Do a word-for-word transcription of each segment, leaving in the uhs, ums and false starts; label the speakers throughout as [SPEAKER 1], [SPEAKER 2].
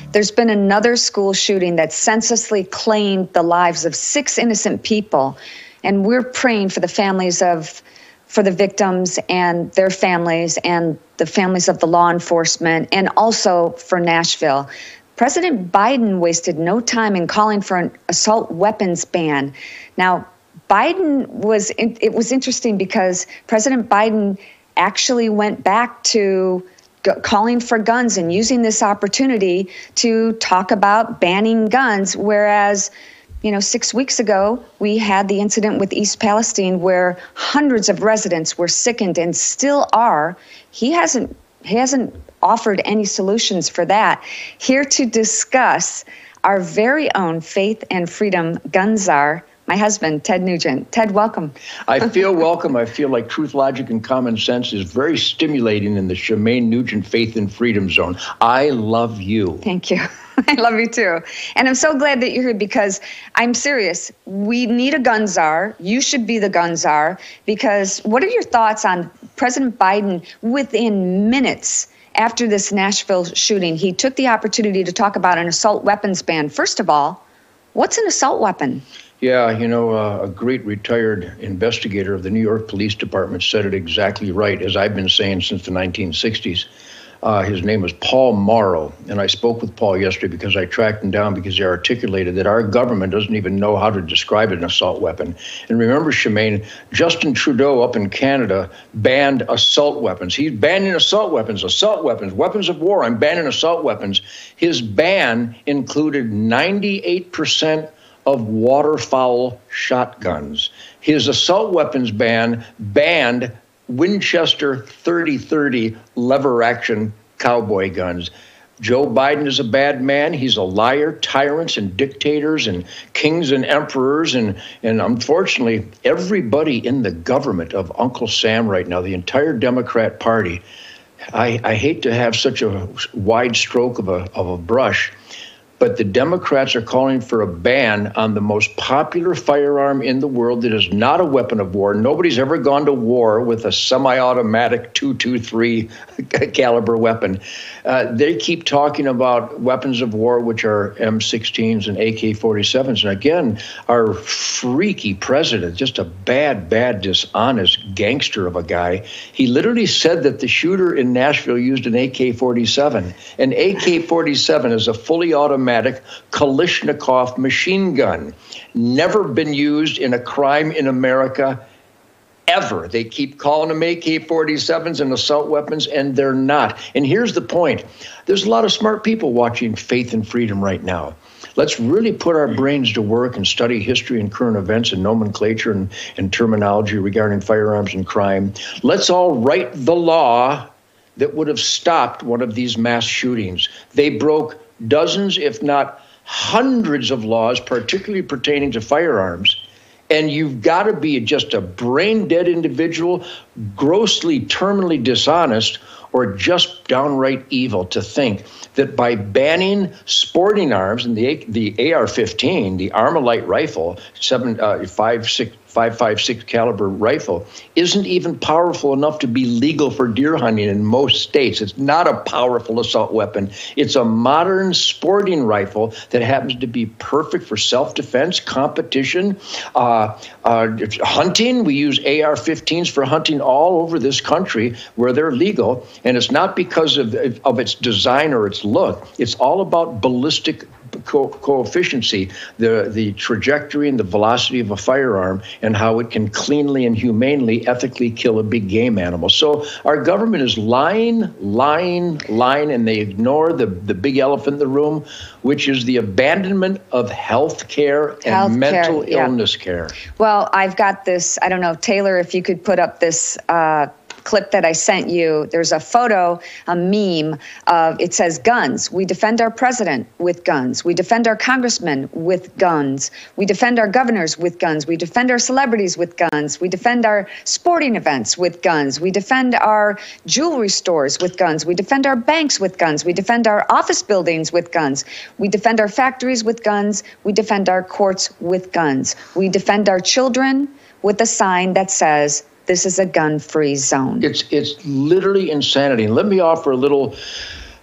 [SPEAKER 1] There's been another school shooting that senselessly claimed the lives of six innocent people, and we're praying for the families of, for the victims and their families and the families of the law enforcement, and also for Nashville. President Biden wasted no time in calling for an assault weapons ban. Now, Biden was, it was interesting because President Biden actually went back to calling for guns and using this opportunity to talk about banning guns, whereas, you know, six weeks ago, we had the incident with East Palestine where hundreds of residents were sickened and still are. He hasn't, he hasn't offered any solutions for that. Here to discuss our very own Faith and Freedom gun czar, my husband, Ted Nugent. Ted, welcome.
[SPEAKER 2] I feel welcome. I feel like truth, logic, and common sense is very stimulating in the Shemaine Nugent Faith and Freedom Zone. I love you.
[SPEAKER 1] Thank you. I love you too. And I'm so glad that you're here because I'm serious. We need a gun czar. You should be the gun czar, because what are your thoughts on President Biden within minutes after this Nashville shooting? He took the opportunity to talk about an assault weapons ban. First of all, what's an assault weapon?
[SPEAKER 2] Yeah, you know, uh, a great retired investigator of the New York Police Department said it exactly right, as I've been saying since the nineteen sixties. Uh, his name was Paul Morrow, and I spoke with Paul yesterday because I tracked him down because he articulated that our government doesn't even know how to describe an assault weapon. And remember, Shemaine, Justin Trudeau up in Canada banned assault weapons. He's banning assault weapons, assault weapons, weapons of war. I'm banning assault weapons. His ban included ninety-eight percent of waterfowl shotguns. His assault weapons ban banned Winchester thirty thirty lever action cowboy guns. Joe Biden is a bad man. He's a liar, tyrants and dictators and kings and emperors. And, and unfortunately, everybody in the government of Uncle Sam right now, the entire Democrat Party, I, I hate to have such a wide stroke of a, of a brush, but the Democrats are calling for a ban on the most popular firearm in the world that is not a weapon of war. Nobody's ever gone to war with a semi-automatic two twenty-three caliber weapon. Uh, they keep talking about weapons of war, which are M sixteens and A K forty-sevens. And again, our freaky president, just a bad, bad, dishonest gangster of a guy. He literally said that the shooter in Nashville used an A K forty-seven. An A K forty-seven is a fully automatic Kalashnikov machine gun. Never been used in a crime in America ever. They keep calling them A K forty-sevens and assault weapons, and they're not. And here's the point. There's a lot of smart people watching Faith and Freedom right now. Let's really put our brains to work and study history and current events and nomenclature and, and terminology regarding firearms and crime. Let's all write the law that would have stopped one of these mass shootings. They broke dozens, if not hundreds of laws, particularly pertaining to firearms. And you've got to be just a brain-dead individual, grossly, terminally dishonest, or just downright evil to think that by banning sporting arms and the the A R fifteen, the Armalite rifle, seven uh, five six five five six caliber rifle, isn't even powerful enough to be legal for deer hunting in most states. It's not a powerful assault weapon. It's a modern sporting rifle that happens to be perfect for self-defense, competition, uh, uh, hunting. We use A R fifteens for hunting all over this country where they're legal. And it's not because of, of its design or its look. It's all about ballistic co coefficiency, the, the trajectory and the velocity of a firearm, and how it can cleanly and humanely, ethically kill a big game animal. So our government is lying, lying, lying, and they ignore the, the big elephant in the room, which is the abandonment of health care and
[SPEAKER 1] health
[SPEAKER 2] mental
[SPEAKER 1] care, yeah.
[SPEAKER 2] illness care.
[SPEAKER 1] Well, I've got this, I don't know, Taylor, if you could put up this uh, clip that I sent you. There's a photo, a meme of, it says guns. We defend our president with guns. We defend our congressmen with guns. We defend our governors with guns. We defend our celebrities with guns. We defend our sporting events with guns. We defend our jewelry stores with guns. We defend our banks with guns. We defend our office buildings with guns. We defend our factories with guns. We defend our courts with guns. We defend our children with a sign that says, "This is a gun-free zone."
[SPEAKER 2] It's it's literally insanity. And let me offer a little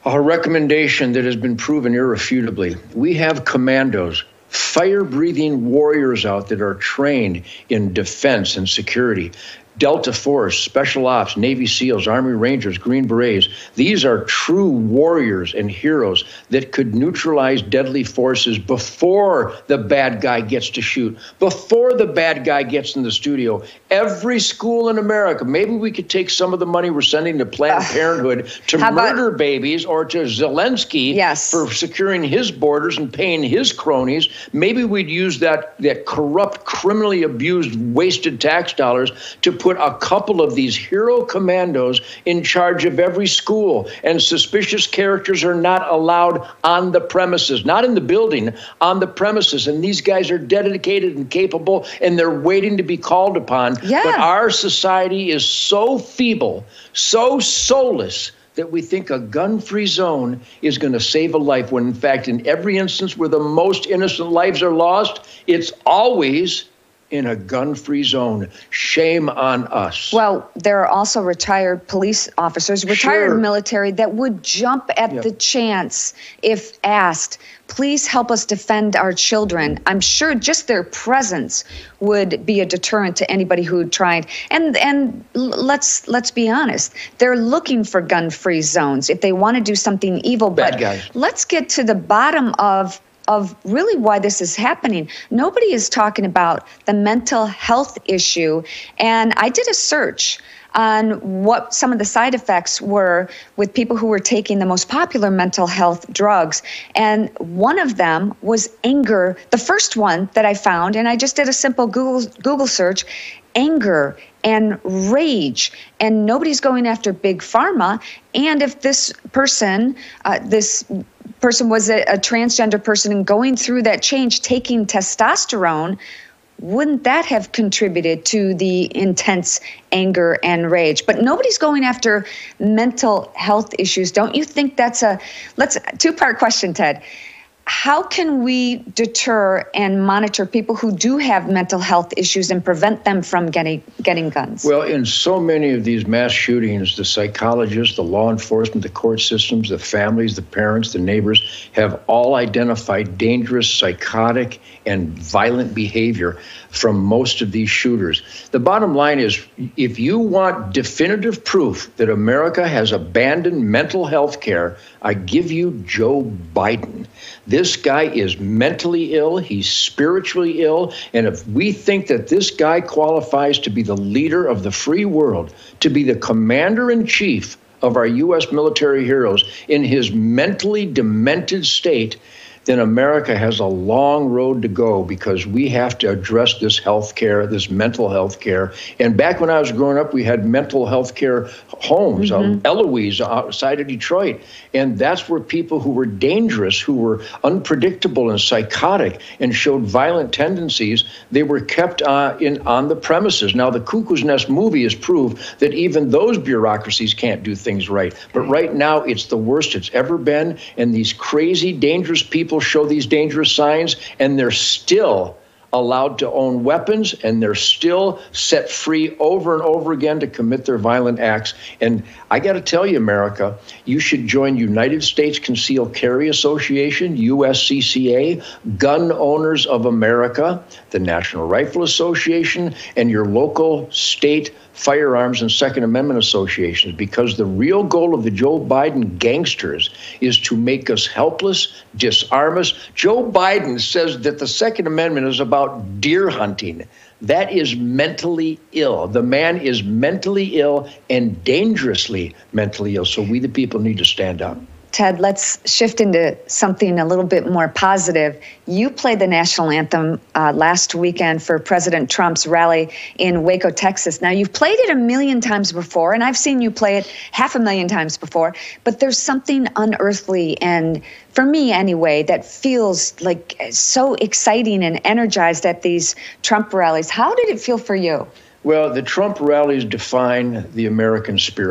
[SPEAKER 2] A recommendation that has been proven irrefutably. We have commandos, fire-breathing warriors out that are trained in defense and security. Delta Force, Special Ops, Navy SEALs, Army Rangers, Green Berets. These are true warriors and heroes that could neutralize deadly forces before the bad guy gets to shoot, before the bad guy gets in the studio. Every school in America, maybe we could take some of the money we're sending to Planned uh, Parenthood to murder about, babies, or to Zelensky
[SPEAKER 1] yes.
[SPEAKER 2] for securing his borders and paying his cronies. Maybe we'd use that, that corrupt, criminally abused, wasted tax dollars to put put a couple of these hero commandos in charge of every school, and suspicious characters are not allowed on the premises, not in the building, on the premises. And these guys are dedicated and capable, and they're waiting to be called upon.
[SPEAKER 1] Yeah.
[SPEAKER 2] But our society is so feeble, so soulless, that we think a gun-free zone is going to save a life, when in fact, in every instance where the most innocent lives are lost, it's always in a gun-free zone. Shame on us.
[SPEAKER 1] Well, there are also retired police officers, retired
[SPEAKER 2] Sure.
[SPEAKER 1] military that would jump at
[SPEAKER 2] Yep.
[SPEAKER 1] the chance if asked, please help us defend our children. I'm sure just their presence would be a deterrent to anybody who tried. And and let's let's be honest, they're looking for gun-free zones if they want to do something evil.
[SPEAKER 2] Bad
[SPEAKER 1] but
[SPEAKER 2] guys.
[SPEAKER 1] Let's get to the bottom of of really why this is happening. Nobody is talking about the mental health issue. And I did a search on what some of the side effects were with people who were taking the most popular mental health drugs. And one of them was anger. The first one that I found, and I just did a simple Google Google search, anger and rage. And nobody's going after big pharma. And if this person, uh, this person was a, a transgender person and going through that change, taking testosterone, wouldn't that have contributed to the intense anger and rage? But nobody's going after mental health issues. Don't you think that's a, let's, two-part question, Ted. How can we deter and monitor people who do have mental health issues and prevent them from getting getting guns?
[SPEAKER 2] Well, in so many of these mass shootings, the psychologists, the law enforcement, the court systems, the families, the parents, the neighbors have all identified dangerous, psychotic, and violent behavior from most of these shooters. The bottom line is, if you want definitive proof that America has abandoned mental health care, I give you Joe Biden. This guy is mentally ill, he's spiritually ill, and if we think that this guy qualifies to be the leader of the free world, to be the commander-in-chief of our U S military heroes in his mentally demented state, then America has a long road to go, because we have to address this health care, this mental health care. And back when I was growing up, we had mental health care homes, mm-hmm. um, Eloise outside of Detroit. And that's where people who were dangerous, who were unpredictable and psychotic and showed violent tendencies, they were kept uh, in on the premises. Now, the Cuckoo's Nest movie has proved that even those bureaucracies can't do things right. But right now, it's the worst it's ever been. And these crazy, dangerous people show these dangerous signs, and they're still allowed to own weapons, and they're still set free over and over again to commit their violent acts. And I got to tell you, America, you should join United States Concealed Carry Association, U S C C A, Gun Owners of America, the National Rifle Association, and your local state firearms and Second Amendment associations, because the real goal of the Joe Biden gangsters is to make us helpless, disarm us. Joe Biden says that the Second Amendment is about deer hunting. That is mentally ill. The man is mentally ill and dangerously mentally ill. So we, the people, need to stand up.
[SPEAKER 1] Ted, let's shift into something a little bit more positive. You played the national anthem uh, last weekend for President Trump's rally in Waco, Texas. Now, you've played it a million times before, and I've seen you play it half a million times before, but there's something unearthly, and for me anyway, that feels like so exciting and energized at these Trump rallies. How did it feel for you?
[SPEAKER 2] Well, the Trump rallies define the American spirit.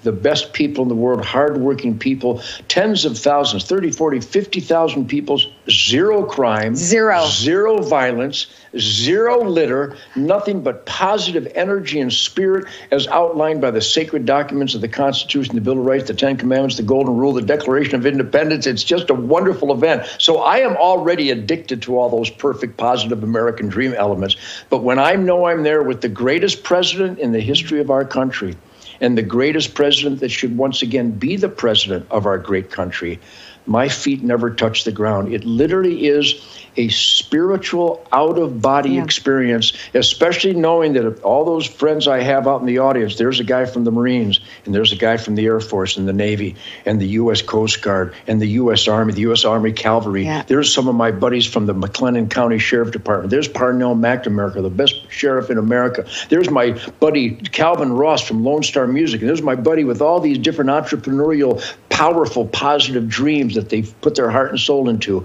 [SPEAKER 2] the best people in the world, hardworking people, tens of thousands, thirty, forty, fifty thousand people, zero crime,
[SPEAKER 1] zero,
[SPEAKER 2] zero violence, zero litter, nothing but positive energy and spirit as outlined by the sacred documents of the Constitution, the Bill of Rights, the Ten Commandments, the Golden Rule, the Declaration of Independence. It's just a wonderful event. So I am already addicted to all those perfect, positive American dream elements. But when I know I'm there with the greatest president in the history of our country, and the greatest president that should once again be the president of our great country, my feet never touch the ground. It literally is a spiritual out-of-body yeah. experience, especially knowing that all those friends I have out in the audience, there's a guy from the Marines, and there's a guy from the Air Force and the Navy and the U S Coast Guard and the U S Army, the U S Army Cavalry. Yeah. There's some of my buddies from the McLennan County Sheriff Department. There's Parnell McNamara, the best sheriff in America. There's my buddy Calvin Ross from Lone Star Music. And there's my buddy with all these different entrepreneurial, powerful, positive dreams that they've put their heart and soul into.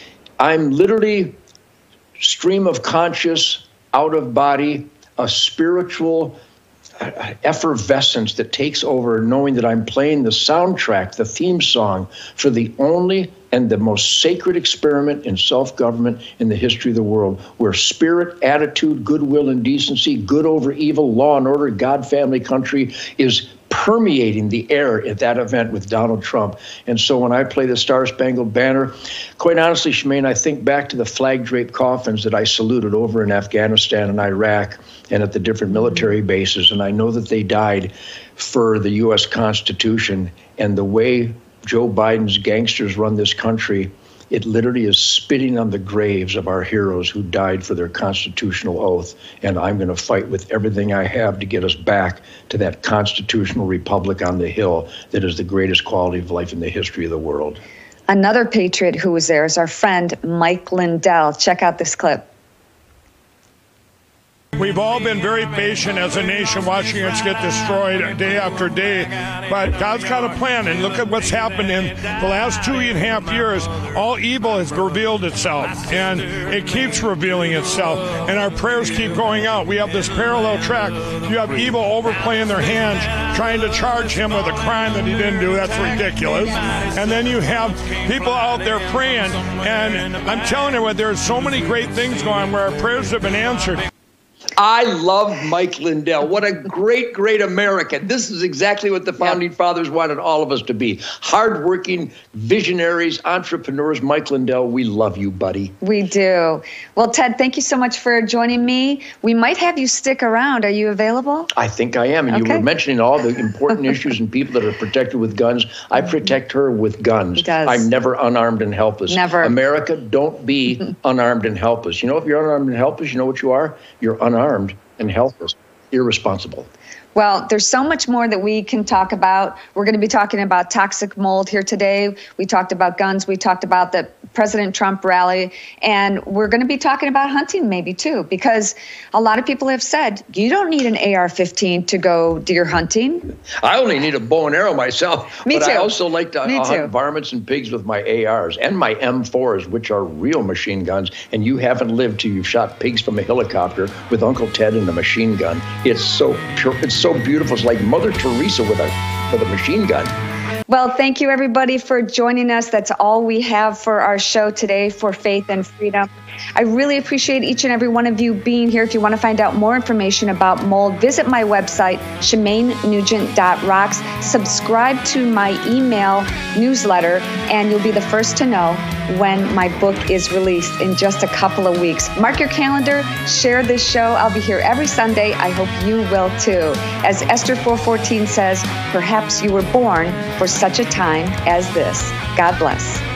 [SPEAKER 2] I'm literally stream of conscious, out of body, a spiritual effervescence that takes over, knowing that I'm playing the soundtrack, the theme song for the only and the most sacred experiment in self-government in the history of the world, where spirit, attitude, goodwill, and decency, good over evil, law and order, God, family, country is permeating the air at that event with Donald Trump. And so when I play the Star-Spangled Banner, quite honestly, Shemaine, I think back to the flag-draped coffins that I saluted over in Afghanistan and Iraq and at the different military bases, and I know that they died for the U S Constitution. And the way Joe Biden's gangsters run this country, it literally is spitting on the graves of our heroes who died for their constitutional oath. And I'm going to fight with everything I have to get us back to that constitutional republic on the Hill that is the greatest quality of life in the history of the world.
[SPEAKER 1] Another patriot who was there is our friend Mike Lindell. Check out this clip.
[SPEAKER 3] We've all been very patient as a nation watching us get destroyed day after day, but God's got a plan, and look at what's happened in the last two and a half years. All evil has revealed itself, and it keeps revealing itself, and our prayers keep going out. We have this parallel track. You have evil overplaying their hands, trying to charge him with a crime that he didn't do. That's ridiculous. And then you have people out there praying, and I'm telling you what, there's so many great things going on where our prayers have been answered.
[SPEAKER 2] I love Mike Lindell. What a great, great American. This is exactly what the Founding yep. Fathers wanted all of us to be. Hardworking, visionaries, entrepreneurs. Mike Lindell, we love you, buddy.
[SPEAKER 1] We do. Well, Ted, thank you so much for joining me. We might have you stick around. Are you available?
[SPEAKER 2] I think I am. And okay. you were mentioning all the important issues and people that are protected with guns. I protect her with guns.
[SPEAKER 1] He does.
[SPEAKER 2] I'm never unarmed and helpless.
[SPEAKER 1] Never.
[SPEAKER 2] America, don't be unarmed and helpless. You know, if you're unarmed and helpless, you know what you are? You're unarmed. Unarmed and helpless, irresponsible.
[SPEAKER 1] Well, there's so much more that we can talk about. We're going to be talking about toxic mold here today. We talked about guns. We talked about the President Trump rally. And we're going to be talking about hunting maybe too, because a lot of people have said, you don't need an A R fifteen to go deer hunting.
[SPEAKER 2] I only need a bow and arrow myself.
[SPEAKER 1] Me
[SPEAKER 2] but
[SPEAKER 1] too.
[SPEAKER 2] I also like to
[SPEAKER 1] Me
[SPEAKER 2] hunt
[SPEAKER 1] too.
[SPEAKER 2] varmints and pigs with my A Rs and my M fours, which are real machine guns. And you haven't lived till you've shot pigs from a helicopter with Uncle Ted and a machine gun. It's so pure. It's so beautiful. It's like Mother Teresa with a with a machine gun.
[SPEAKER 1] Well, thank you, everybody, for joining us. That's all we have for our show today for Faith and Freedom. I really appreciate each and every one of you being here. If you want to find out more information about mold, visit my website, shemaine nugent dot rocks. Subscribe to my email newsletter, and you'll be the first to know when my book is released in just a couple of weeks. Mark your calendar, share this show. I'll be here every Sunday. I hope you will too. As Esther four fourteen says, perhaps you were born for such a time as this. God bless.